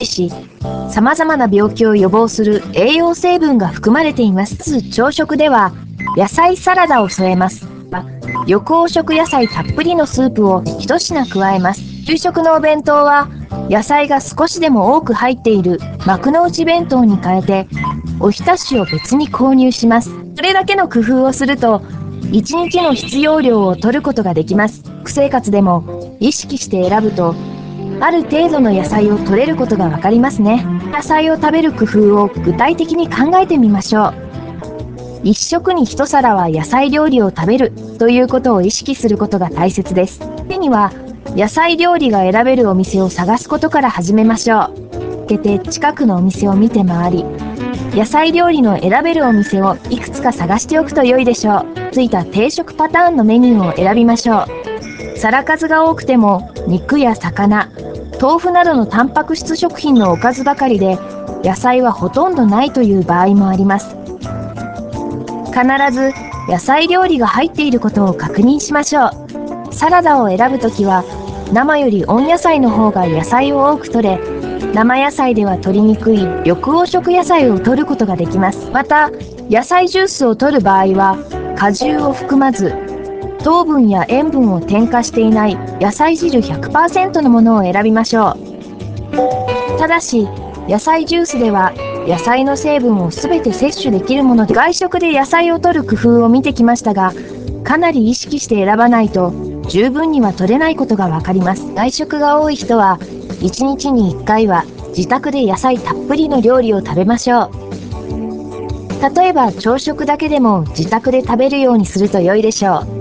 し、様々な病気を予防する栄養成分が含まれています。朝食では、野菜サラダを添えます。緑黄色野菜たっぷりのスープを一品加えます。昼食のお弁当は、野菜が少しでも多く入っている幕の内弁当に変えて、おひたしを別に購入します。それだけの工夫をすると、1日の必要量を取ることができます。食生活でも意識して選ぶと、ある程度の野菜を取れることがわかりますね。野菜を食べる工夫を具体的に考えてみましょう。一食に一皿は野菜料理を食べるということを意識することが大切です。手には野菜料理が選べるお店を探すことから始めましょう。近くのお店を見て回り、野菜料理の選べるお店をいくつか探しておくと良いでしょう。ついた定食パターンのメニューを選びましょう。皿数が多くても肉や魚、豆腐などのタンパク質食品のおかずばかりで野菜はほとんどないという場合もあります。必ず野菜料理が入っていることを確認しましょう。サラダを選ぶときは生より温野菜の方が野菜を多く摂れ、生野菜では摂りにくい緑黄色野菜を摂ることができます。また、野菜ジュースを摂る場合は果汁を含まず、糖分や塩分を添加していない野菜汁 100% のものを選びましょう。ただし、野菜ジュースでは野菜の成分を全て摂取できるもので、外食で野菜を摂る工夫を見てきましたが、かなり意識して選ばないと十分には摂れないことがわかります。外食が多い人は1日に1回は自宅で野菜たっぷりの料理を食べましょう。例えば朝食だけでも自宅で食べるようにすると良いでしょう。